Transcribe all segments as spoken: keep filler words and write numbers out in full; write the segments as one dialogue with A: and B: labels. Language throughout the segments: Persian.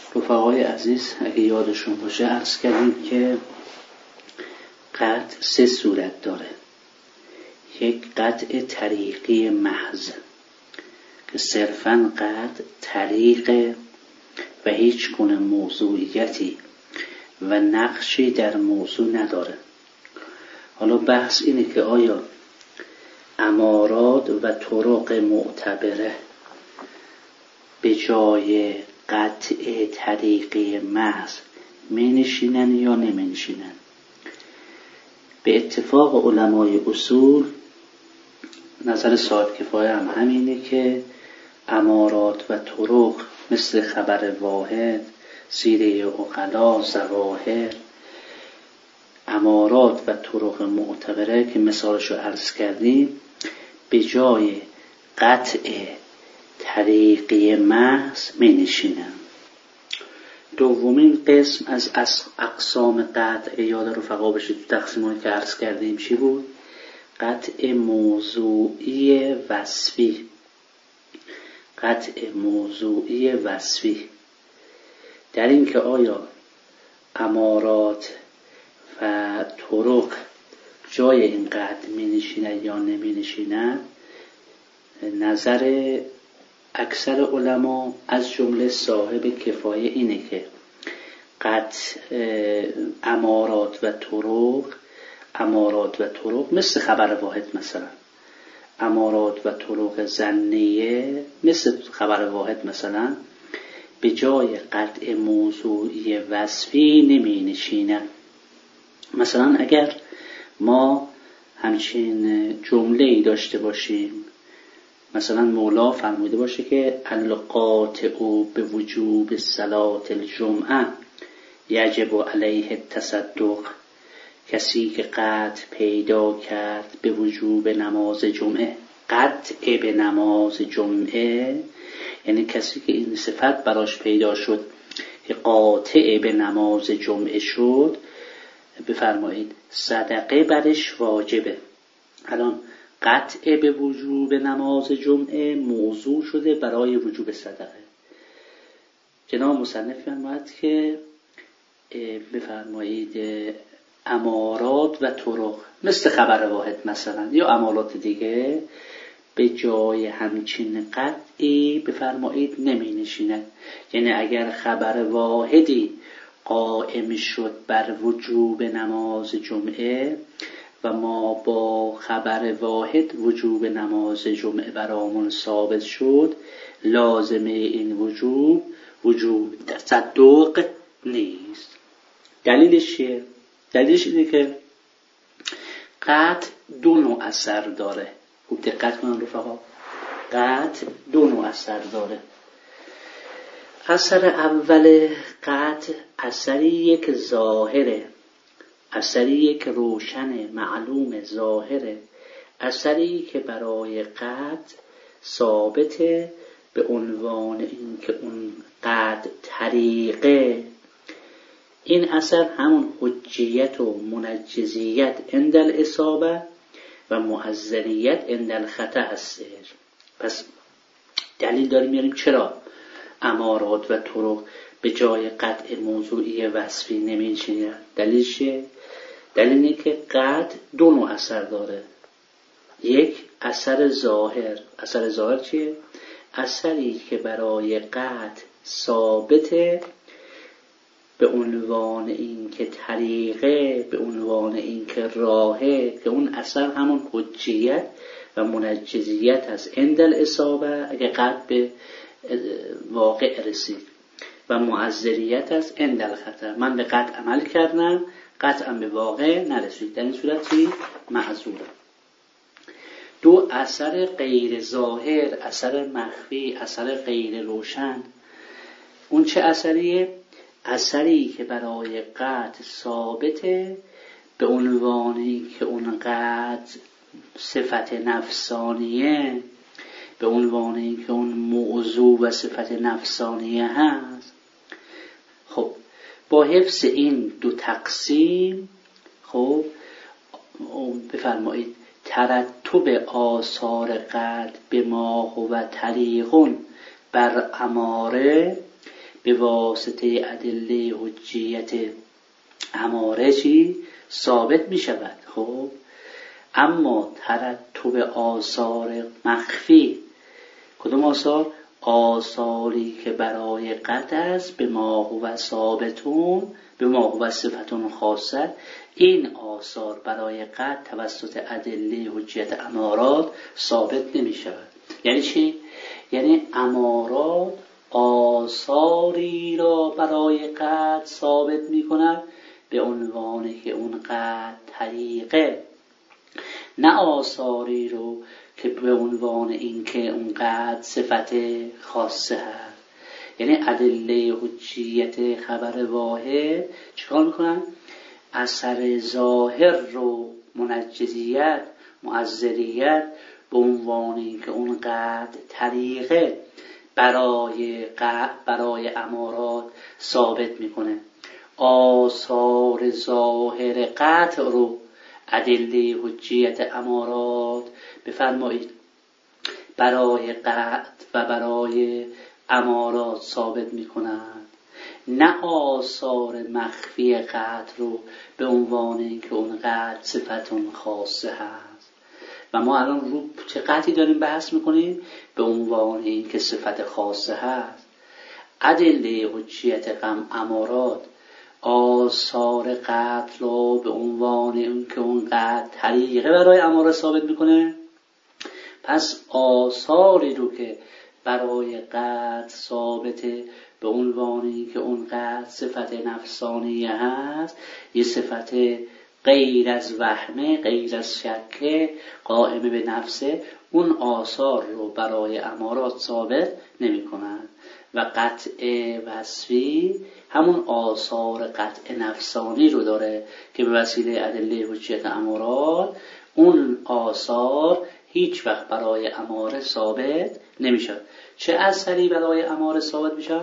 A: رفقای عزیز اگه یادشون باشه عرض کردیم که قطع سه صورت داره. یک قطع طریقی محض که صرفاً قطع طریق و هیچ گونه موضوعیتی و نقشی در موضوع نداره. حالا بحث اینه که آیا امارات و طرق معتبره به جای قطع طریقی محض می نشینن یا نمی نشینن؟ به اتفاق علمای اصول نظر صاحب کفایه هم همینه که امارات و طرق مثل خبر واحد، سیره عقلا، ظواهر، امارات و طرق معتبره که مثالشو عرض کردیم به جای قطع طریقی محض می نشینن. دومین قسم از اقسام قطع یاد رفقا بشه تو تقسیمایی که عرض کردیم چی بود؟ قطع موضوعی وصفی. قطع موضوعی وصفی در این که آیا امارات و طرق جای این قطع می نشینن یا نمی نشینن، نظر اکثر علما از جمله صاحب کفایه اینه که قطع امارات و طرق امارات و طرق مثل خبر واحد، مثلا امارات و طرق ظنیه مثل خبر واحد مثلا به جای قطع موضوعی وصفی نمی نشینن. مثلا اگر ما همچین جمله ای داشته باشیم، مثلا مولا فرموده باشه که القاطع به وجوب صلاة الجمعه یجب علیه التصدق، کسی که قطع پیدا کرد به وجوب نماز جمعه، قطع به نماز جمعه یعنی کسی که این صفت براش پیدا شد که قاطع به نماز جمعه شد، بفرمایید صدقه برش واجبه. الان قطع به وجوب نماز جمعه موضوع شده برای وجوب صدقه. جناب مصنف فرمود که بفرمایید امارات و طرق مثل خبر واحد مثلا یا امارات دیگه به جای همچین قطعی بفرمایید نمی نشیند. یعنی اگر خبر واحدی قائم شد بر وجوب نماز جمعه و ما با خبر واحد وجوب نماز جمعه برامون ثابت شد، لازمه این وجوب وجوب تصدق نیست. دلیلش چیه؟ دلیلش اینه که قطع دو نوع اثر داره. خوب دقت کنن رفقا، قطع دو نوع اثر داره. اثر اول قطع اثری که ظاهره، اثری که روشن معلوم ظاهره، اثری که برای قطع ثابته به عنوان این که اون قطع طریقه. این اثر همون حجیت و منجزیت عند الاصابه و معذریت عند الخطأ هست. پس دلیل داریم میاریم چرا امارات و طرق به جای قطع موضوعی وصفی نمی‌نشینن. دلیلش چیه؟ دلیل اینه که قطع دو نوع اثر داره. یک اثر ظاهر. اثر ظاهر چیه؟ اثری که برای قطع ثابته به عنوان این که طریقه، به عنوان این که راهه، که اون اثر همون حجیت و منجزیت هست عند الاصابه اگه قطع به واقع رسید، و معذریت هست عند الخطأ، من به قطع عمل کردم قطعا به واقع نرسید، در این صورتی معذورم. دو اثر غیر ظاهر، اثر مخفی، اثر غیر روشن. اون چه اثریه؟ اثری که برای قطع ثابته به عنوانی که اون قطع صفت نفسانیه، به عنوانی که اون موضوع و صفت نفسانیه هست. خب با حفظ این دو تقسیم، خب بفرمایید ترتب آثار قطع به ما هو طریقون بر اماره به واسطه ادله حجیت اماره چی؟ ثابت می شود. خب اما ترتب آثار مخفی، کدوم آثار؟ آثاری که برای قطع است به ما هو ثابتون، به ما هو صفتون خاصه، این آثار برای قطع توسط ادله حجیت امارات ثابت نمی شود. یعنی چی؟ یعنی امارات آثاری را برای قطع ثابت می کند به عنوانی که اون قطع طریقه، نه آثاری رو که به عنوان این که اون قطع صفت خاصه هست. یعنی ادله حجیت خبر واحد چیکار میکنن؟ اثر ظاهر رو، منجزیت، معذریت، به عنوان این که اون قطع طریقه برای قطع، برای امارات ثابت میکنه. آثار ظاهر قطع رو ادله حجیت امارات بفرمایید برای قطع و برای امارات ثابت میکنند، نه آثار مخفی قطع رو به عنوان اینکه اون قطع صفتون خاصه هست. و ما الان رو چه قطعی داریم بحث میکنیم؟ به عنوان اینکه صفت خاصه هست. ادله حجیت قم امارات آثار قطع رو به عنوان اینکه اون قطع طریقه برای اماره ثابت میکنه. پس آثاری رو که برای قطع ثابته به عنوان اینکه اون قطع صفت نفسانیه هست، یه صفت غیر از وهمه، غیر از شکه، قائمه به نفسه، اون آثار رو برای امارات ثابت نمی کنند. و قطع وصفی همون آثار قطع نفسانی رو داره که به وسیله ادله حجیت امارات اون آثار هیچ وقت برای اماره ثابت نمیشه. چه اثری برای اماره ثابت میشه؟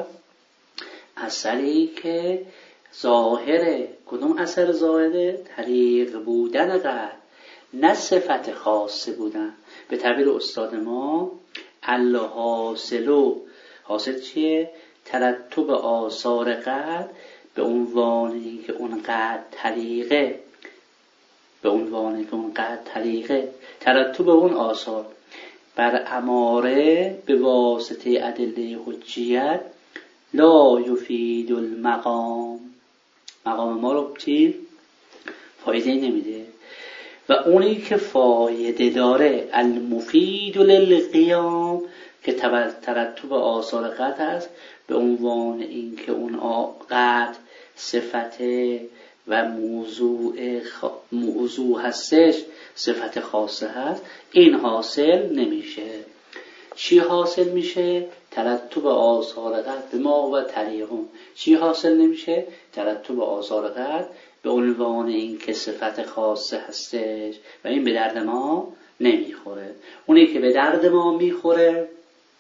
A: اثری که ظاهره. کدوم اثر ظاهره؟ طریق بودن قطع، نه صفت خاصه بودن. به تعبیر استاد ما الحاصلو، حاصل چیه؟ ترتب آثار قطع به عنوانی که اون قطع طریقه، به عنوانی که اون قطع طریقه، ترتب اون آثار بر اماره به واسطه ادله حجیت لا یفید المقام، مقام ما رو چی؟ فایده نمیده. و اونی که فایده داره المفید للقیام که ترتب آثار قطع است به عنوان این که اون قطع صفت و موضوع خ... موضوع هستش، صفت خاصه هست، این حاصل نمیشه. چی حاصل میشه؟ ترتب آثار قطع به ما و طریقون. چی حاصل نمیشه؟ ترتب آثار قطع به عنوان این که صفت خاصه هستش و این به درد ما نمیخوره. اونی که به درد ما میخوره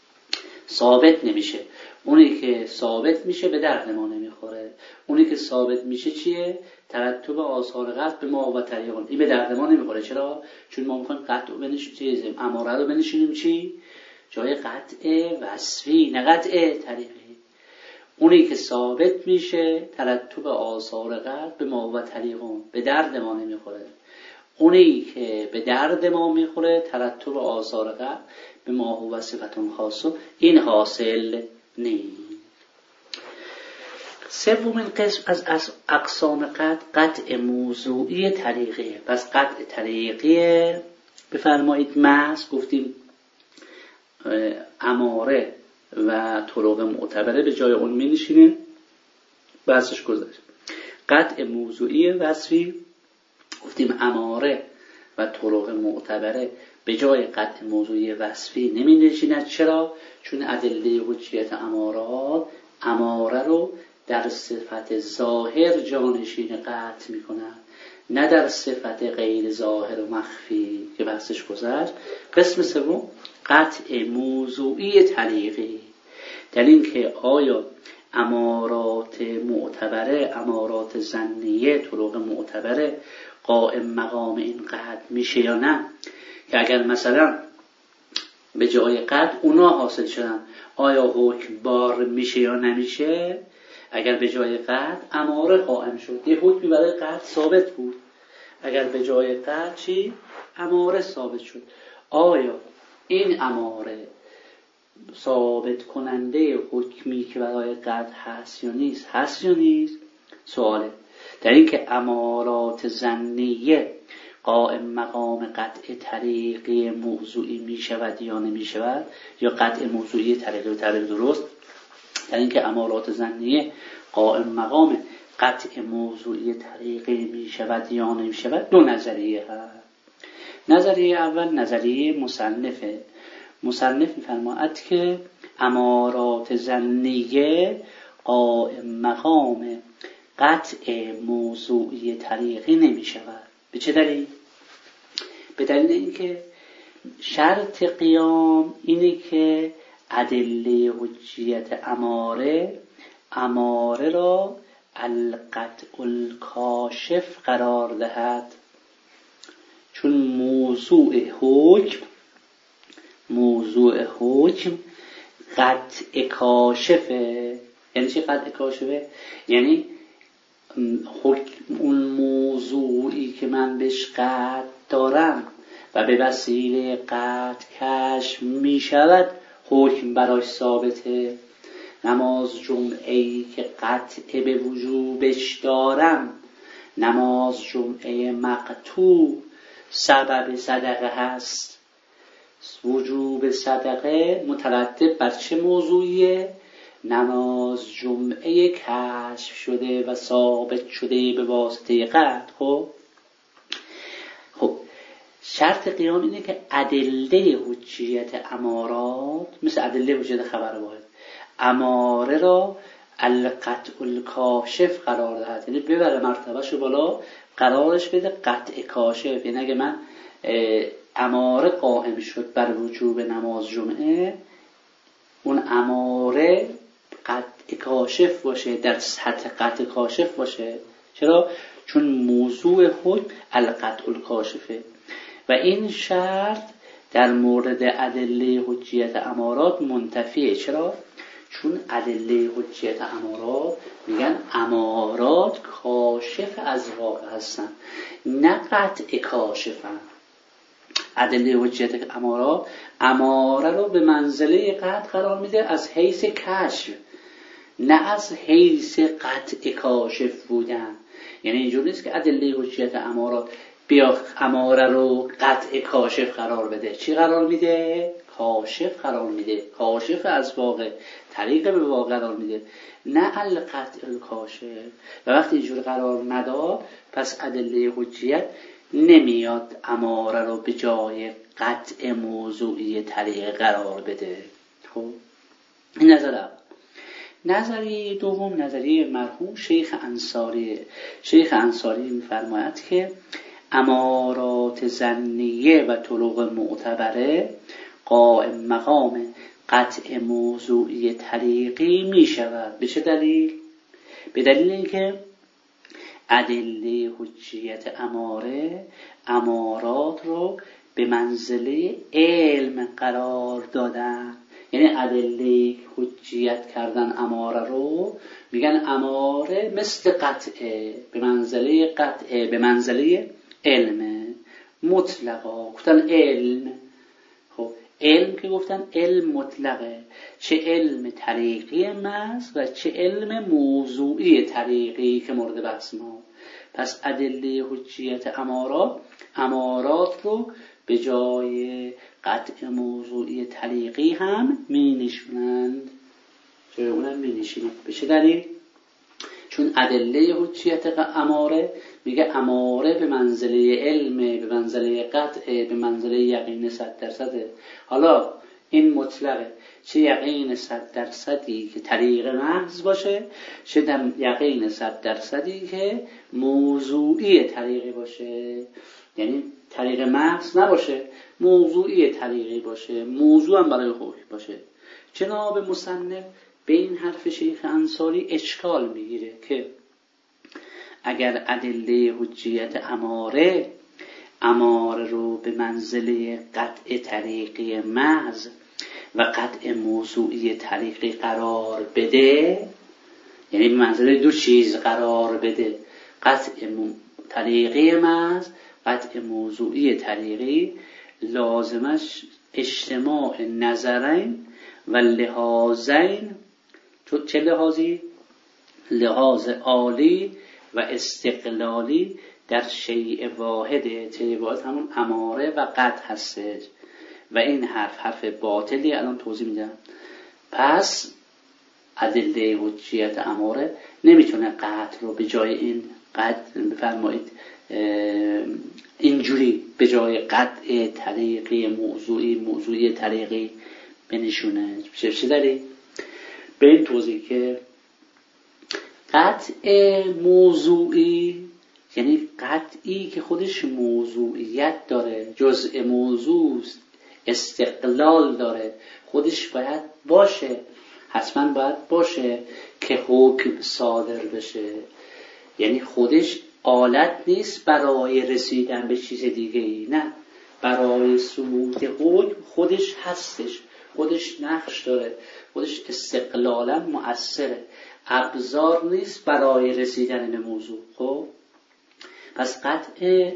A: ثابت نمیشه، اونی که ثابت میشه به درد ما نمیخوره. اونی که ثابت میشه چیه؟ ترتب آثار قطع به ما و طریقون. این به درد ما نمیخوره. چرا؟ چون ما میخوایم قطع رو بنشونیم، اماره رو بنشونیم چی؟ جای قطع وصفی، نه قطع طریقی. اونی که ثابت میشه ترتب آثار قطع به ما و طریقون، به درد ما نمیخوره. اونی که به درد ما میخوره ترتب آثار قطع به ما و صفتون خاصه، این حاصل نیست. سومین قسم از اقسام قطع قطع موضوعی طریقیه. پس قطع طریقیه بفرمایید محض گفتیم اماره و طرق معتبره به جای اون می نشینیم، بحثش گذاشت. قطع موضوعی وصفی گفتیم اماره و طرق معتبره به جای قطع موضوعی وصفی نمی نشیند. چرا؟ چون ادله حجیت امارات اماره رو در صفت ظاهر جانشین قطع می کنند، نه در صفت غیر ظاهر و مخفی که بحثش گذشت. قسم سوم قطع موضوعی طریقی، در این که آیا امارات معتبره، امارات ظنیه، طرق معتبره قائم مقام این قطع میشه یا نه. که اگر مثلا به جای قد اونا حاصل شدن. آیا حکم بار میشه یا نمیشه؟ اگر به جای قد اماره قائم شد، یه حکمی برای قد ثابت بود، اگر به جای قد چی؟ اماره ثابت شد، آیا این اماره ثابت کننده حکمی که برای قد هست یا نیست؟ هست یا نیست؟ سواله. در این که امارات ظنیه قائم مقام قطع طریقی موضوعی می شود یا نمی شود، یا قطع موضوعی طریقی و طریق درست. در این که امارات ظنیه قائم مقام قطع موضوعی طریقی می شود یا نمی شود، دو نظریه هست. نظریه اول نظریه مصنفه. مصنف می‌فرماید که امارات ظنیه قائم مقام قطع موضوعی طریقی نمی شود. به چه دلیل؟ به دلیل اینکه شرط قیام اینه که ادله حجیت اماره اماره را القطع الکاشف قرار دهد. چون موضوع حکم موضوع حکم قطع کاشفه. یعنی چی قطع کاشفه؟ یعنی حکم اون موضوعی که من بهش قطع دارم و به وسیله قطع کشف می شود حکم براش ثابته. نماز جمعه‌ای که قطع به وجوبش دارم، نماز جمعه مقطوع سبب صدقه هست. وجوب صدقه مترتب بر چه موضوعیه؟ نماز جمعه کشف شده و ثابت شده به واسطه قطع. خب خب شرط قیام اینه که ادله حجیت امارات مثل ادله حجیت خبر واحد اماره را القطع الکاشف قرار دهد، یعنی ببره مرتبهش رو بالا، قرارش بده قطع کاشف. یعنی اگه من اماره قائم شد بر وجوب نماز جمعه، اون اماره قطع کاشف باشه، در سطح قطع کاشف باشه. چرا؟ چون موضوع حکم القطع الکاشفه و این شرط در مورد ادله حجیت امارات منتفیه. چرا؟ چون ادله حجیت امارات میگن امارات کاشف از واقع هستن، نه قطع کاشفن. ادله حجیت امارات اماره رو به منزله قطع قرار میده از حیث کشف، نه از حیث قطع کاشف بودن. یعنی اینجور نیست که ادله حجیت امارات بیا اماره رو قطع کاشف قرار بده. چی قرار میده؟ کاشف قرار میده، کاشف از واقع، طریق به واقع قرار میده، نه القطع الکاشف. و وقتی اینجور قرار نداد پس ادله حجیت نمیاد اماره رو به جای قطع موضوعی طریق قرار بده. خب این نظر اول. نظریه دوم نظریه مرحوم شیخ انصاری. شیخ انصاری می‌فرماید که امارات ظنیه و طرق معتبره قائم مقام قطع موضوعی طریقی می شود. به چه دلیل؟ به دلیل اینکه ادله حجیت اماره امارات رو به منزله علم قرار دادن. یعنی ادله حجیت کردن اماره رو میگن اماره مثل قطعه، به منزله قطعه، به منزله علم مطلقا. گفتن علم، خب علم که گفتن علم مطلقه، چه علم طریقی محض و چه علم موضوعی طریقی که مورد بحث ما. پس ادله حجیت امارات امارات رو به جای قطع موضوعی طریقی هم می نشونند. جای اونم می نشونند. به چه دلیل؟ چون ادله حجیت اماره میگه اماره به منزله علم، به منزله قطع، به منزله یقین صد درصده. حالا این مطلقه، چه یقین صد درصدی که طریق محض باشه، چه دم یقین صد درصدی که موضوعی طریقی باشه. یعنی طریق محض نباشه، موضوعی طریقی باشه، موضوع هم برای حکم باشه. جناب مصنف به این حرف شیخ انصاری اشکال میگیره که اگر ادله حجیت اماره اماره رو به منزله قطع طریقی محض و قطع موضوعی طریقی قرار بده، یعنی به منزله دو چیز قرار بده، قطع طریقی محض، قطع موضوعی طریقی، لازمش اجتماع نظرین و لحاظین. چه لحاظی؟ لحاظ عالی و استقلالی در شیء واحده. شیء واحد همون اماره و قطع هستش و این حرف حرف باطلی، الان توضیح میدم. پس ادله حجیت اماره نمیتونه قطع رو به جای این قطع بفرمایید اینجوری به جای قطع طریقی موضوعی موضوعی طریقی بنشونه. چه داری؟ به این توضیح که قطع موضوعی یعنی قطعی که خودش موضوعیت داره، جزء موضوع استقلال داره، خودش باید باشه، حتما باید باشه که حکم صادر بشه. یعنی خودش آلت نیست برای رسیدن به چیز دیگه ای، نه، برای ثبوت حکم خودش هستش، خودش نقش داره، خودش استقلالا مؤثره، ابزار نیست برای رسیدن به موضوع. خب پس قطع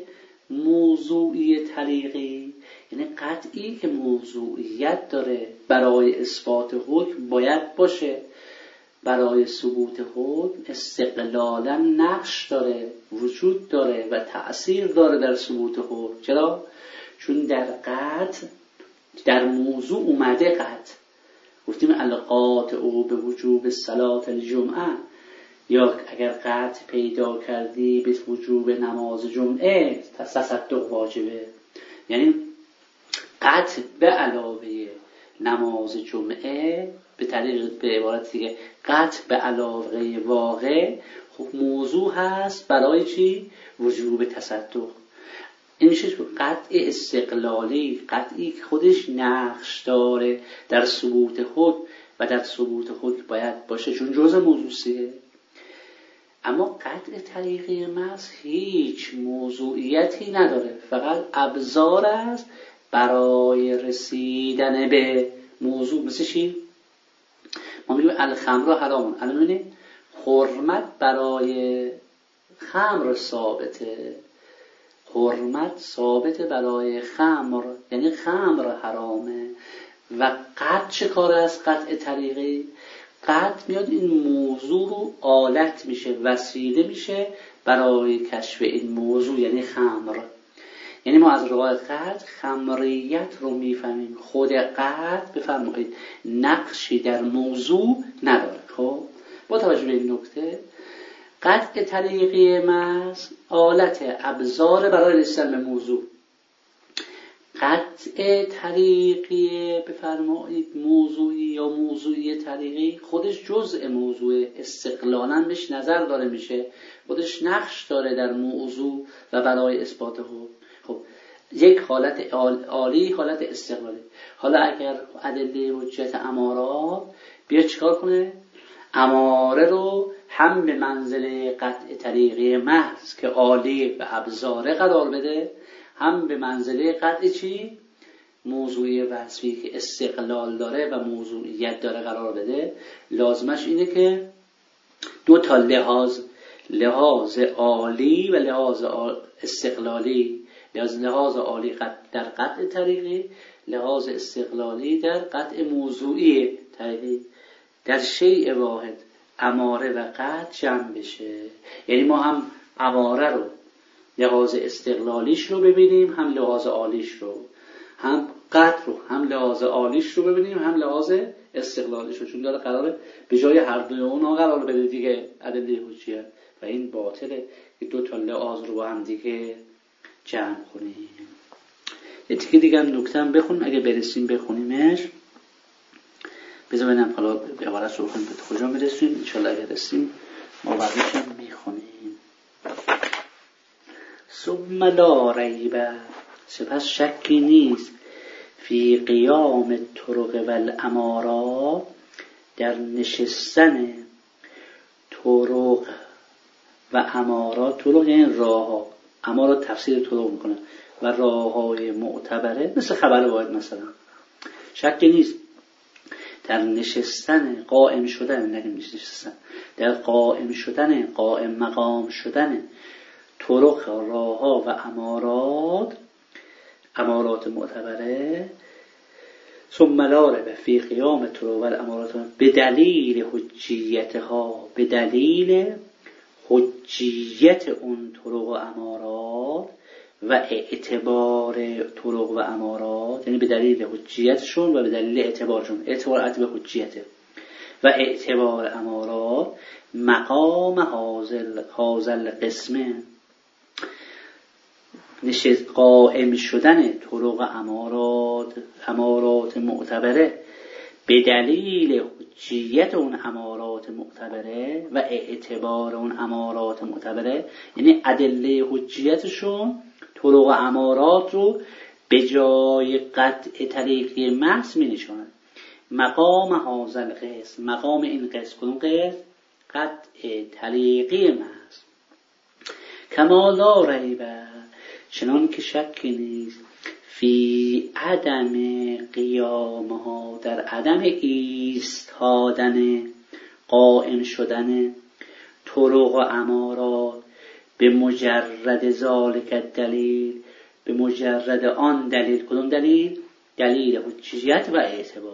A: موضوعی طریقی یعنی قطعی که موضوعیت داره، برای اثبات حکم باید باشه، برای ثبوت حکم استقلالا نقش داره، وجود داره و تأثیر داره در ثبوت حکم. چرا؟ چون در قطع در موضوع اومده قطع. گفتیم القاطع او به وجوب صلاة الجمعه، یا اگر قطع پیدا کردی به وجوب نماز جمعه تصدق واجبه. یعنی قطع به علاوه نماز جمعه، به طریق به عبارت دیگه قطع به علاوه واقع خب موضوع هست برای چی؟ وجوب تصدق. این میشه قطع استقلالی، قطعی که خودش نقش داره در ثبوت حکم و در ثبوت حکم باید باشه چون جزء موضوعیه. اما قطع طریقی محض هیچ موضوعیتی نداره، فقط ابزار است برای رسیدن به موضوع. مثل چی؟ ما میگیم الخمر حرامون، الان میبینید حرمت برای خمر ثابته، حرمت ثابت برای خمر، یعنی خمر حرامه. و قطع چه کار است؟ قطع طریقی، قطع میاد این موضوع رو آلت میشه، وسیله میشه برای کشف این موضوع، یعنی خمر. یعنی ما از روایت قطع خمریت رو میفهمیم، خود قطع بفرمایید نقشی در موضوع نداره. خب با توجه به این نکته قطع طریقی محض آلت ابزار برای رسیدن به موضوع. قطع طریقی بفرمایید موضوعی یا موضوعی طریقی خودش جزء موضوع، استقلالا بهش نظر داره میشه، خودش نقش داره در موضوع و برای اثبات حکم. خب یک حالت عالی، حالت استقلالی. حالا اگر ادله حجت امارات بیا چیکار کنه؟ اماره رو هم به منزله قطع طریقی محض که عالی و ابزاره قرار بده، هم به منزله قطع چی؟ موضوعی وصفی که استقلال داره و موضوعیت داره قرار بده. لازمش اینه که دو تا لحاظ، لحاظ عالی و لحاظ استقلالی، لحاظ عالی در قطع طریقی، لحاظ استقلالی در قطع موضوعی طریقی، در شیء واحد اماره و قطع جمع بشه. یعنی ما هم اماره رو لحاظ استقلالیش رو ببینیم، هم لحاظ عالیش رو، هم قطع رو هم لحاظ عالیش رو ببینیم، هم لحاظ استقلالیش رو، چون داره قراره به جای هر دوی اونها قرار بده دیگه ادله حجیت، و این باطله که دو تا لحاظ رو با هم دیگه جمع کنیم. یه تیکه دیگه هم نکته هم بخونیم اگه برسیم بخونیمش. بذار ببینم حالا عبارت رو بخونیم به کجا میرسیم. ان شاء الله اگه رسیم ما بعدش هم میخونیم. ثم لا ریب، سپس شکی نیست، فی قیام طرق و الامارات، در نشستن طرق و امارات. طرق یعنی راه ها، اما رو تفسیر طرق میکنه و راههای معتبره مثل خبر واحد مثلا. شکی نیست در نشستن قائم شدن، نگیم نشستن، در قائم شدن، قائم مقام شدن طرق راهها و امارات، امارات معتبره، ثم لا ریب فی قیام طرق و امارات به دلیل حجیتها، به دلیل حجیت اون طرق و امارات و اعتبار طرق و امارات، یعنی به دلیل حجیتشون و به دلیل اعتبارشون، اعتبار عطب حجیته و اعتبار امارات، مقام حاضر حاضر قسمه، نشست قائم شدن طرق و امارات، امارات معتبره به دلیل حجیت اون امارات معتبره و اعتبار اون امارات معتبره، یعنی ادله حجیتشون طرق و امارات رو به جای قطع طریقی محض می نشاند. مقام حاضر قسم، مقام این قسم کدوم قسم؟ قطع طریقی محض. کما لا ریب، چنان که شکی نیست، فی عدم قیامها، در عدم ایستادن، قائم شدن طرق و امارات به مجرد ذالک دلیل، به مجرد آن دلیل. کدوم دلیل؟ دلیل حجیت و اعتبار.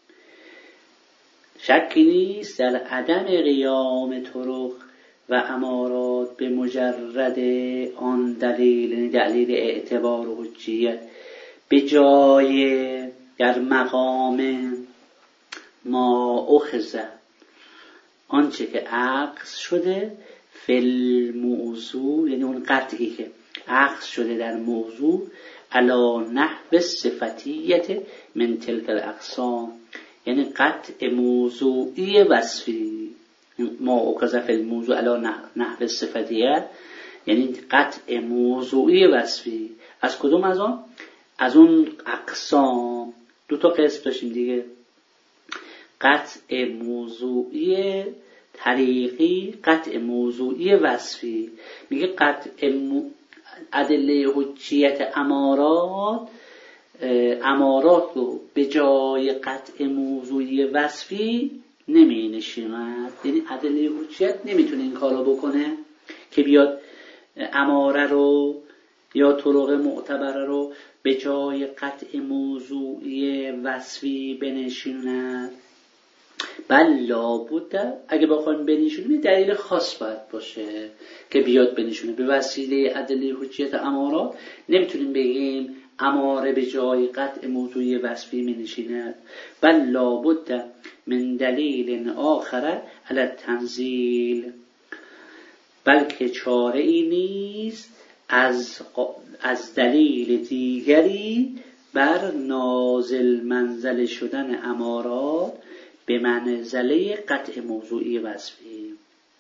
A: شکی نیست در عدم قیام طرق و امارات به مجرد آن دلیل، یعنی دلیل اعتبار و حجیت، به جای در مقام ما اخذ، آنچه که عقص شده، فی موضوع، یعنی اون قطعی که عقص شده در موضوع، علی نحو صفتیت من تلک الاقسام، یعنی قطع موضوعی وصفی. ما اخذ فی الموضوع علی نحو صفتیت، یعنی قطع موضوعی وصفی. از کدوم؟ از اون از اون اقسام. دو تا قسم داشتیم دیگه، قطع موضوعی طریقی، قطع موضوعی وصفی. میگه قطع ادله حجیت امارات، امارات رو به جای قطع موضوعی وصفی نمی نشیند، یعنی ادله حجیت نمیتونه این کارو بکنه که بیاد اماره رو یا طرق معتبره رو به جای قطع موضوعی وصفی بنشیند. بل لابد، اگه بخوایم بنشونیم یه دلیل خاص باید باشه که بیاد بنشونه. به وسیله ادله حجیت امارات نمیتونیم بگیم اماره به جای قطع موضوعی وصفی منشیند. بل لابد من دلیل آخر علی التنزیل، بلکه چاره ای نیست از از دلیل دیگری بر نازل منزل شدن امارات به منزله قطع موضوعی وصفی.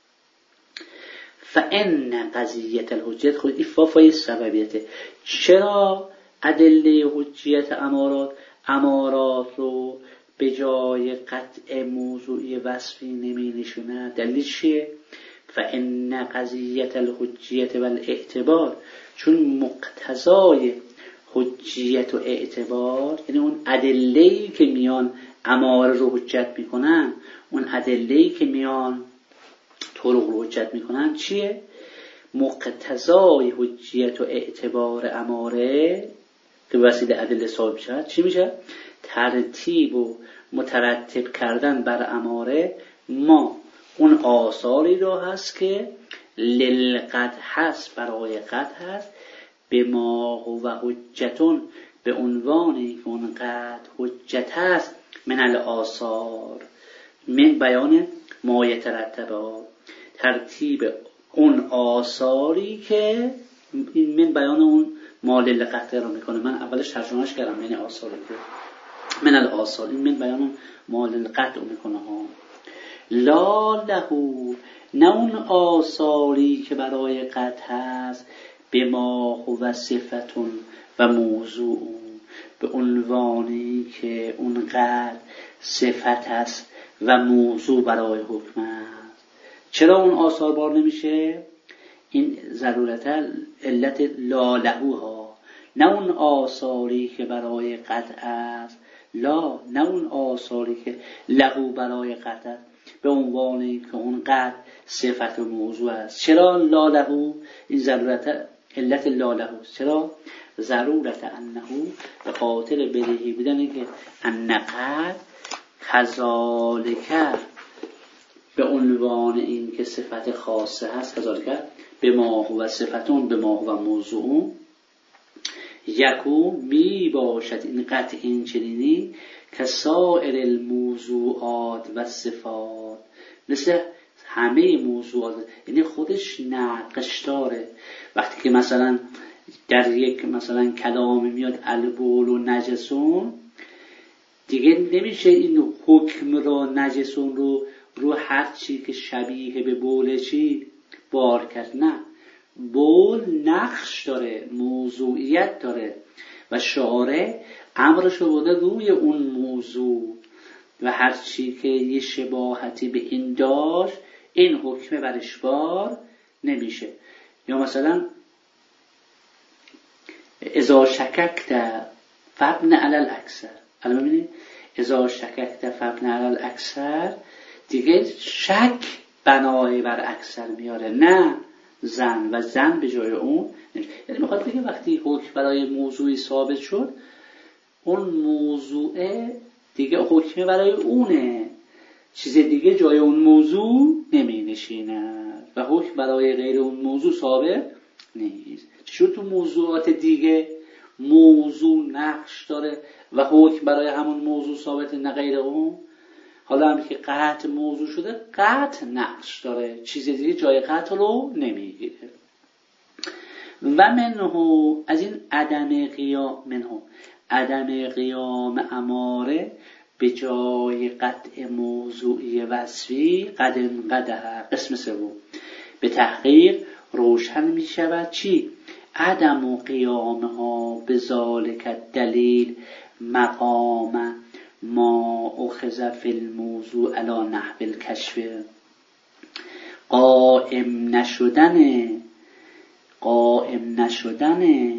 A: فان قضیه الحجیت، خود این فافای سببیته. چرا ادله حجیت امارات امارات رو به جای قطع موضوعی وصفی نمی نشونه؟ دلیل چیه؟ فان قضیه الحجیت و الاعتبار، چون مقتضای حجیت و اعتبار، یعنی اون ادله‌ای که میان اماره رو حجت میکنن، اون ادله‌ای که میان طرق رو حجت میکنن چیه؟ مقتضای حجیت و اعتبار اماره که وسیله ادله ثابت شد چی میشه؟ ترتیب و مترتب کردن بر اماره ما اون آثاری رو هست که للقد هست، برای قد هست، به ما و حجتون، به عنوانی که اون قد حجت هست، من الاثار، من بیان ما یترتب، ترتیب اون آثاری که این من بیان اون ما للقد رو میکنه. من اولش ترجمهش کردم، یعنی آثاری که من الاثار، این من بیان اون ما للقد رو میکنه ها. لا لهو، نه اون آثاری که برای قد هست، به ما هو صفتون و موضوع، به عنوانی که اون قد صفت است و موضوع برای حکم است. چرا اون آثار بار نمیشه؟ این ضرورت علت لا لهو ها، نه اون آثاری که برای قطع است، لا نه اون آثاری که لهو برای قطع به عنوانی که اون قطع صفت و موضوع است. چرا لا لهو؟ این ضرورت علت لا لهو. چرا؟ ضرورت انه، به خاطر بدیهی بودن که ان قطع کذالک، به عنوان این که صفت خاصه هست، کذالک به ما هو صفتون به ما هو موضوع، یکو می باشد این قطع این چنینی که سایر الموضوعات و صفات، مثل همه موضوعات، یعنی خودش نقش داره. وقتی که مثلا در یک مثلا کلامی میاد البول و نجسون، دیگه نمیشه این حکم رو نجسون رو رو هر چی که شبیه به بول چی بار کرد. نه، بول نقش داره، موضوعیت داره و شارع امرشو بوده روی اون موضوع و هر چی که یه شباهتی به این داشت این حکم برش بار نمیشه. یا مثلا اذا شککت فبن علی الاکثر، الان ببینید اذا شککت فبن علی الاکثر دیگه شک بنای بر اکثر میاره، نه زن، و زن به جای اون نمیشه. یعنی میخواد بگه وقتی حکم برای موضوعی ثابت شد، اون موضوع دیگه حکم برای اونه، چیز دیگه جای اون موضوع نمی نشینه و حکم برای غیر اون موضوع ثابت نیست. چون تو موضوعات دیگه موضوع نقش داره و حکم برای همون موضوع ثابت، نه غیر اون. حالا هم که قطع موضوع شده، قطع نقش داره، چیز دیگه جای قطع رو نمیگیره. و منه، از این عدم قیام، منه عدم قیام اماره به جای قطع موضوعی وصفی قد انقدح. قسم سوم به تحقیق روشن می شود چی؟ عدم قیامها به ذالک دلیل مقام ما اخذ فی الموضوع علی نحو الکشف. قائم نشدن قائم نشدن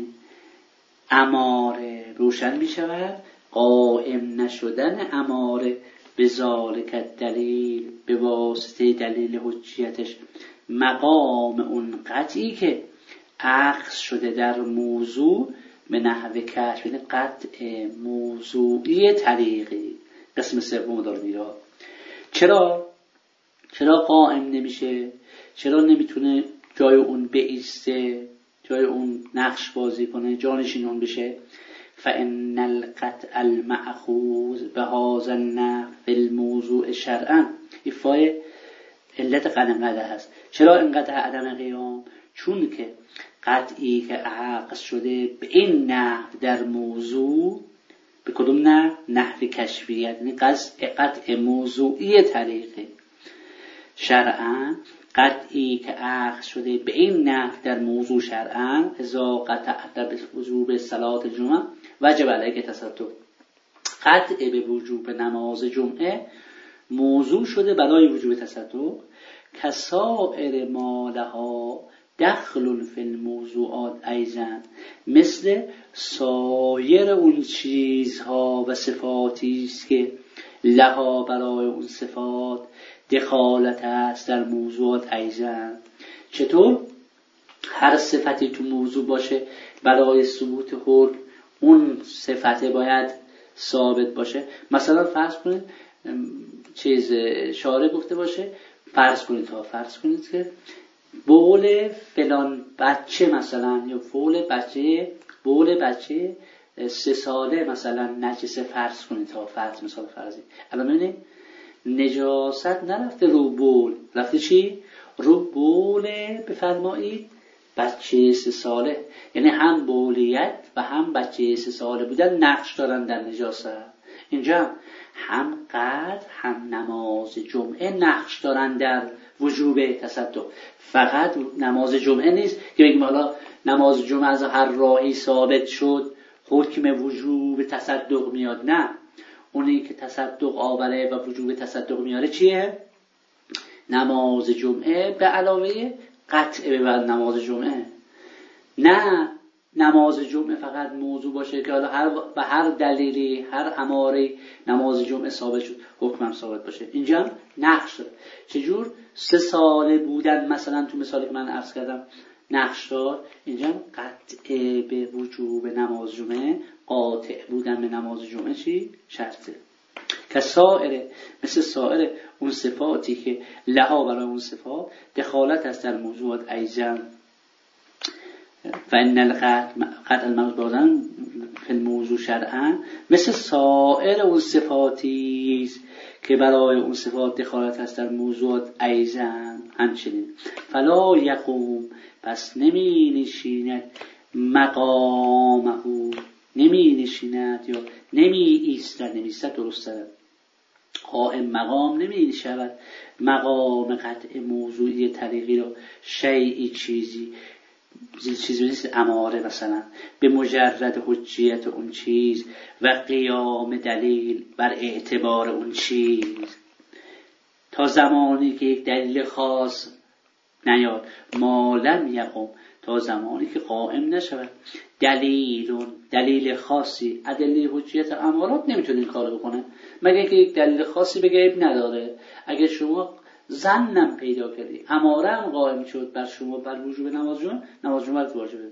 A: اماره، روشن می شود قائم نشدن اماره به ذالک دلیل، به واسطه دلیل حجیتش، مقام اون قطعی که اخذ شده در موضوع به نحو کشف، یعنی قطع موضوعی طریقی. قسم سوم داره میره. چرا چرا قائم نمیشه؟ چرا نمیتونه جای اون بایسته، جای اون نقش بازی کنه، جانشین اون بشه؟ فإن القطع المأخوذ بهذا النحو في الموضوع شرعا، ایفای علت قدم نده هست. چرا اینقدر عدم قیام؟ چون که قطعی که عقص شده به این نحو در موضوع، به کدوم نحو؟ نحو کشفیت، یعنی قطع موضوعی طریقه. شرعا قطعی که عقص شده به این نحو در موضوع شرعا، اذا قطعت به وجوب صلات جمعه وجب علیک تصدق، قطع به وجوب نماز جمعه موضوع شده برای وجوب تصدق. کسائر ما لها دخل فی الموضوعات ایضا، مثل سایر اون چیزها و صفاتی است که لها برای اون صفات دخالت است در موضوعات ایضا. چطور؟ هر صفتی تو موضوع باشه برای ثبوت حکم اون صفت باید ثابت باشه. مثلا فرض کنید چیز شارع گفته باشه، فرض کنید ها فرض کنید که بول فلان بچه مثلا، یا بول بچه بول بچه سه ساله مثلا نجسه، فرض کنید ها فرض مثال فرضی. الان ببینید نجاست نرفته رو بول، رفته چی؟ رو بول بفرمایید بچه سه ساله، یعنی هم بولیت و هم بچه سه ساله بودن نقش دارن در نجاست. اینجا هم قطع هم نماز جمعه نقش دارن در وجوب تصدق. فقط نماز جمعه نیست که بگیم حالا نماز جمعه از هر راهی ثابت شد حکم وجوب تصدق میاد. نه، اونی که تصدق آوره و وجوب تصدق میاره چیه؟ نماز جمعه به علاوه قطع به نماز جمعه. نه نماز جمعه فقط موضوع باشه که حالا هر به هر دلیلی هر اماره نماز جمعه ثابت شد حکمم ثابت باشه. اینجا نقش داره. چجور؟ سه ساله بودن مثلا تو مثالی که من عرض کردم نقش دار. اینجا قطع به وجوب نماز جمعه، قاطع بودن به نماز جمعه چی؟ شرطه. که سائره، مثل سائره اون صفاتی که لها برای اون صفات دخالت هست در موضوعات ایزن و ان القطع قطع الموضوع بازن فی الموضوع شرعا، مثل سائر اون صفاتی که برای اون صفات دخالت هست در موضوعات ایزن همچنین. فلا یقوم، پس نمی نشیند مقامه، نمی نشیند یا نمی ایستد، نمی ایستد درست دارد، قائم مقام نمی نشود مقام قطع موضوعی طریقی رو شیئی چیزی چیزی نیست اماره مثلا به مجرد حجیت اون چیز و قیام دلیل بر اعتبار اون چیز، تا زمانی که یک دلیل خاص نیاد. ما لم یقم، تا زمانی که قائم نشود دلیل دلیل خاصی. ادله حجیت امارات نمیتونه این کارو بکنه مگر که یک دلیل خاصی بگه عیب نداره. اگه شما ظنم پیدا کردی اماره هم قائم شد بر شما بر وجوب نماز جمعه، نماز جمعه واجبه.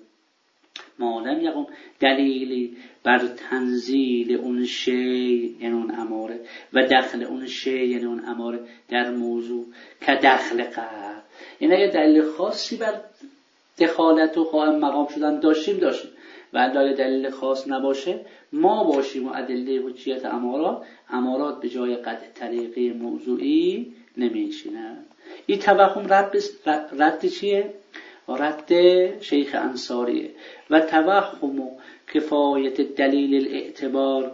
A: ما لم یقم دلیلی بر تنزیل اون شی یعنی اون اماره و دخل اون شی یعنی اون اماره در موضوع که دخل قرار. یعنی اگه دلیل خاصی بر دخالت و قائم مقام شدن داشتیم داشتیم و اگه دلیل خاص نباشه ما باشیم و ادله حجیت امارات امارات به جای قطع طریقی موضوعی نمیشینه. این توهم رد, رد چیه؟ رد شیخ انصاریه. و توهم و کفایت دلیل الاعتبار،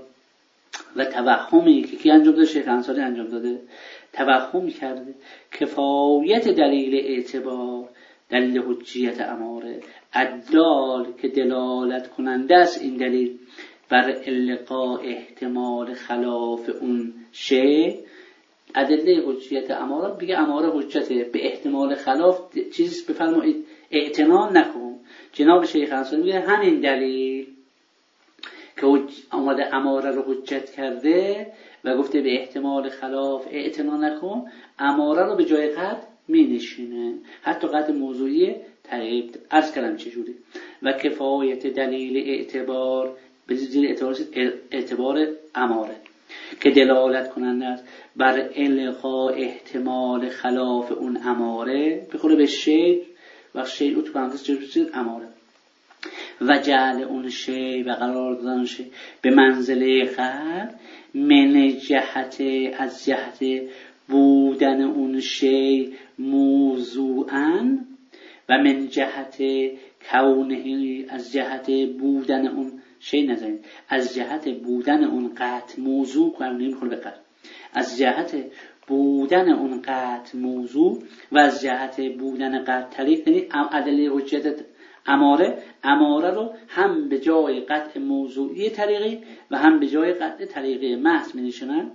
A: و توهمی که کی انجام داده؟ شیخ انصاری انجام داده. توهم کرده کفایت دلیل اعتبار، دلیل حجیت اماره عدال که دلالت کننده است این دلیل بر القاء احتمال خلاف اون شی. ادله حجیت اماره بگه اماره حجته به احتمال خلاف چیزی بفرمایید اعتنا نکن. جناب شیخ انصاری میگه همین دلیل که آمده اماره رو حجت کرده و گفته به احتمال خلاف اعتنا نکن، اماره رو به جای قطع می نشینه، حتی قطع موضوعی طریق. عرض کردم چجوری. و کفایت دلیل اعتبار به زیر اعتبار, اعتبار اماره که دلالت کننده است بر القاء احتمال خلاف اون اماره بخوره به شی و شی او تو پرانتز چیز اماره و جعل اون شی و قرار دادن اون شی به منزله قطع من جهت از جهت بودن اون شی موضوعاً و من جهت کونه از جهت بودن اون شی نزنید از جهت بودن اون قطع موضوع کنم نمیخونه به قطع از جهت بودن اون قطع موضوع و از جهت بودن قطع طریق. یعنی ادله حجت اماره اماره رو هم به جای قطع موضوعی طریقی و هم به جای قطع طریقی محض می نشونن.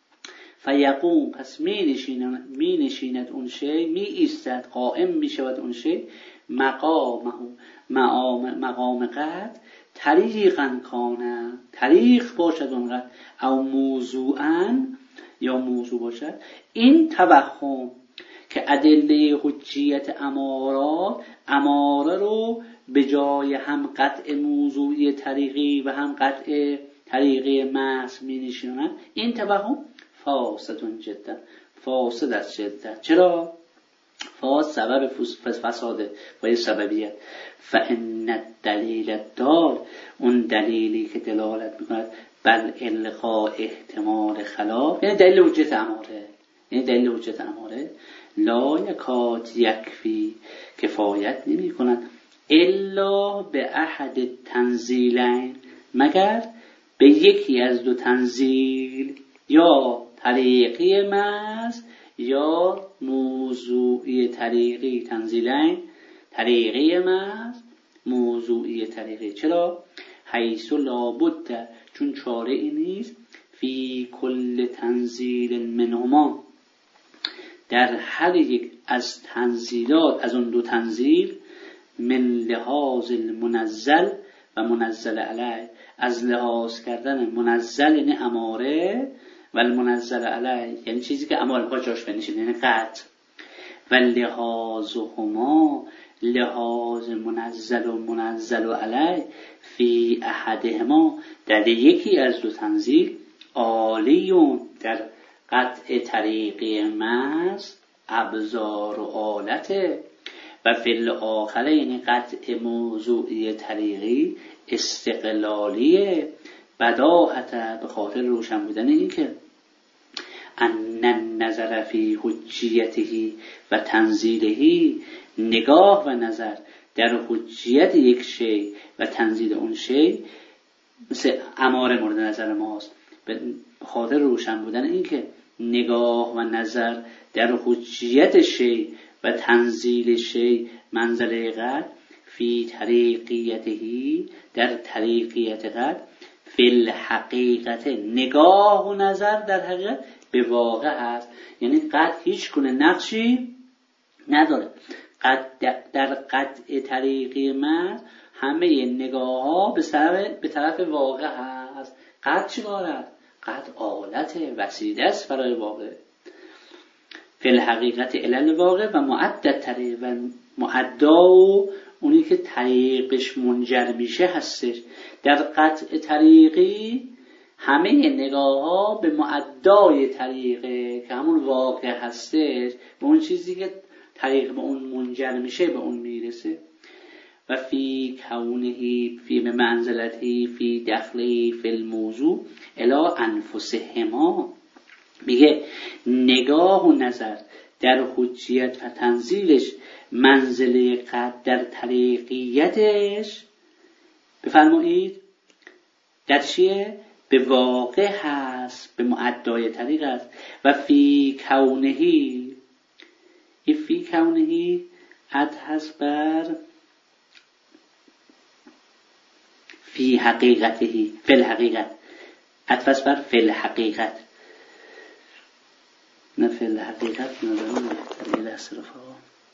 A: فیقوم پس می نشیند می نشیند اون شی می ایستد قائم می شود اون شی مقامه مقام مقام قطع طریقاً کانه طریق باشد اون قطع او موضوعاً یا موضوع باشد. این توهم که ادله حجیت امارات اماره رو به جای هم قطع موضوعی طریقی و هم قطع طریقی محض می نشونن، این توهم فاسد جدا فاسد است جدا. چرا؟ فاسد سبب فساده و سببیت. فان الدلیل دال اون دلیلی که دلالت میکند بر القاء احتمال خلاف یعنی دلیل حجت اماره یعنی دلیل حجت اماره لا یکاد یکفی کفایت نمی کند الا به احد تنزیلین مگر به یکی از دو تنزیل یا طریقی محض یا موضوعی طریقی. تنزیلین طریقی محض موضوعی طریقی. چرا؟ حیث لابد چون چاره ای نیست فی کل تنزیل منهما در هر یک از تنزیلات، از اون دو تنزیل، من لحاظ المنزل و منزل علیه، از لحاظ کردن منزل یعنی اماره و المنزل علیه یعنی چیزی که اماره پا جاش بنشینه یعنی قطع، و لحاظ هما، لحاظ منزل و منزل علیه فی احدهما، در یکی از دو تنزیل، عالیون در قطع طریقی محض ابزار و آلته، و فی الاخره یعنی قطع موضوعی طریقی استقلالیه، بداهت به خاطر روشن بودن این که ان النظر فی حجیته و تنزیله، نگاه و نظر در حجیت یک شی و تنزیل اون شی مثل اماره مورد نظر ماست، به خاطر روشن بودن این که نگاه و نظر در حجیت شی و تنزیل شی منزله قطع فی طریقیتهی، در طریقیت قطع، فی الحقیقت نگاه و نظر در حقیقت به واقع هست، یعنی قطع هیچ گونه نقشی نداره. قطع در قطع طریقی من همه نگاه ها به طرف به طرف واقع هست. قطع چی دارد؟ قطع آلت وسیله است برای واقع. فی الحقیقت علل واقع و معدد طریق و معدا و اونی که طریقش منجر میشه هستش. در قطع طریقی همه نگاه ها به معدای طریقه که همون واقع هستش، به اون چیزی که طریق به اون منجر میشه به اون میرسه. و فی کونهی فی منزلتی فی دخلی فی الموضوع الی انفسهما، میگه نگاه و نظر در حجیت و تنزیلش منزله قد در طریقیتش بفرمایید در چیه؟ به واقع هست، به معدای طریق است. و فی کونهی، این فی کونهی عد هست بر فی حقیقتهی، فی الحقیقت عطف است بر فی الحقیقت، نه فی الحقیقت نظرم دلیل اصرف ها،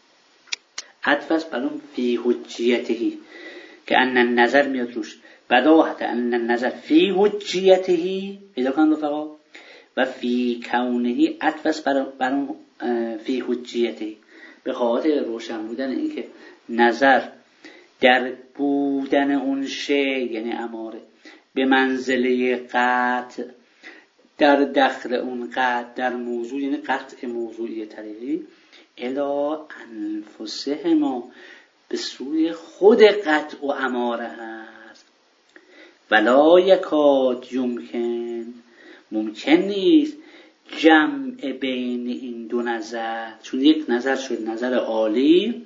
A: عطف است بر اون فی حجیتهی که ان النظر میاد روش، بداهت ان النظر فی حجیتهی پیدا کن رفقا، و فی کونهی عطف است بر بر اون فی حجیتهی، به خاطر روشن بودن این که نظر در بودن اون شی یعنی اماره به منزله قطع در داخل اون قطع در موضوع یعنی قطع موضوعی طریقی الی انفسهما، به سوی خود قطع و اماره هست. ولا یکاد یمکن، ممکن نیست جمع بین این دو نظر، چون یک نظر شد نظر عالی،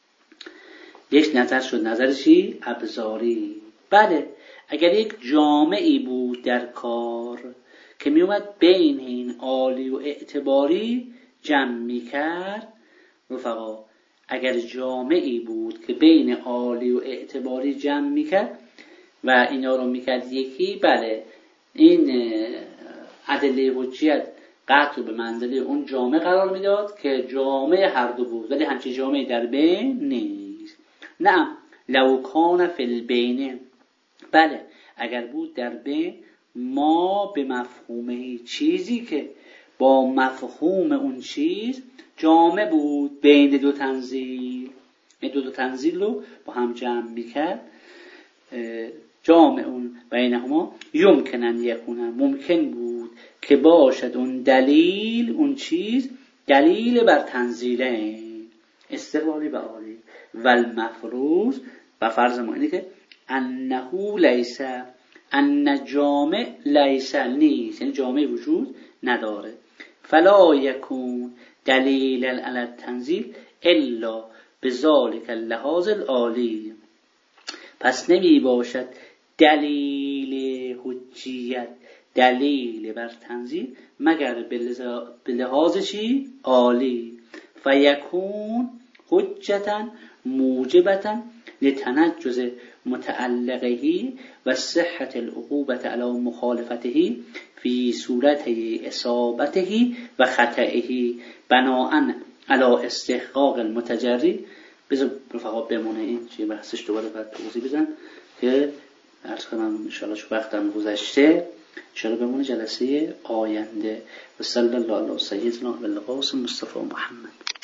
A: یک نظر شد نظر چی؟ ابزاری. بله اگر یک جامعی بود در کار که می اومد بین این عالی و اعتباری جمع می کرد رفقا، اگر جامعی بود که بین عالی و اعتباری جمع می کرد و اینا رو می کرد یکی، بله این ادله حجیت قطع رو به منزله اون جامعه قرار می داد که جامعه هر دو بود، ولی همچین جامعه در بین نیست. نه لو کان فی البین، بله اگر بود در بین، ما به مفهومه چیزی که با مفهوم اون چیز جامع بود بین دو تنزیل، این دو, دو تنزیل رو با هم جمع میکرد، جامع اون بینهما یمکنن یکونن، ممکن بود که باشد اون دلیل، اون چیز دلیل بر تنزیله استقلالی و عالی. و المفروض، و فرض ما اینه که انه لیس، ان جامع لیس نیست، یعنی جامع وجود نداره. فلا یکون دلیل علی التنزیل الا بذالک اللحاظ العالی، پس نمی باشد دلیل حجیت، دلیل بر تنزیل مگر به لحاظ چی؟ عالی. فیکون حجتا موجبتا لتنجز متعلقه و صحت العقوبت علی مخالفته فی صورت اصابته و خطئه، بناءً علا استحقاق المتجری. بذار رفقا بمونه این چیه بحثش دوباره بعد توضیح بدن که عرض کنم انشاءالله چون وقتم گذشته انشاءالله بمونه جلسه آینده. و صلی الله علی سیدنا ابوالقاسم مصطفی محمد.